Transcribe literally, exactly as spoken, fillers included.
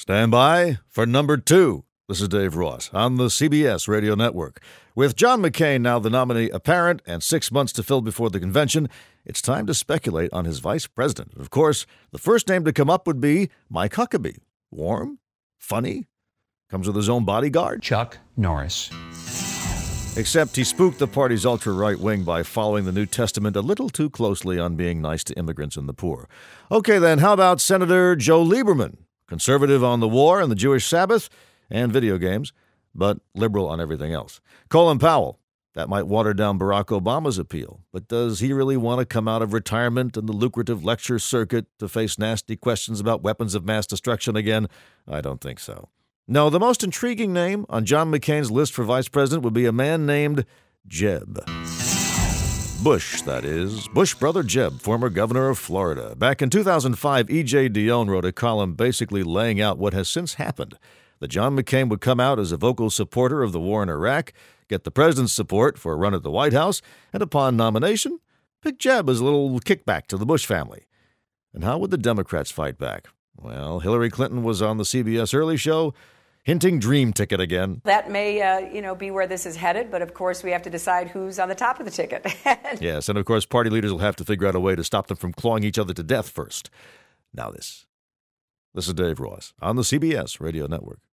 Stand by for number two. This is Dave Ross on the C B S Radio Network. With John McCain now the nominee apparent and six months to fill before the convention, it's time to speculate on his vice president. Of course, the first name to come up would be Mike Huckabee. Warm? Funny? Comes with his own bodyguard? Chuck Norris. Except he spooked the party's ultra-right wing by following the New Testament a little too closely on being nice to immigrants and the poor. Okay, then, how about Senator Joe Lieberman? Conservative on the war and the Jewish Sabbath and video games, but liberal on everything else. Colin Powell. That might water down Barack Obama's appeal, but does he really want to come out of retirement and the lucrative lecture circuit to face nasty questions about weapons of mass destruction again? I don't think so. No, the most intriguing name on John McCain's list for vice president would be a man named Jeb. Bush, that is. Bush brother Jeb, former governor of Florida. Back in two thousand five, E J. Dionne wrote a column basically laying out what has since happened. That John McCain would come out as a vocal supporter of the war in Iraq, get the president's support for a run at the White House, and upon nomination, pick Jeb as a little kickback to the Bush family. And how would the Democrats fight back? Well, Hillary Clinton was on the C B S Early Show, hinting dream ticket again. That may, uh, you know, be where this is headed, but of course we have to decide who's on the top of the ticket. Yes, and of course party leaders will have to figure out a way to stop them from clawing each other to death first. Now this. This is Dave Ross on the C B S Radio Network.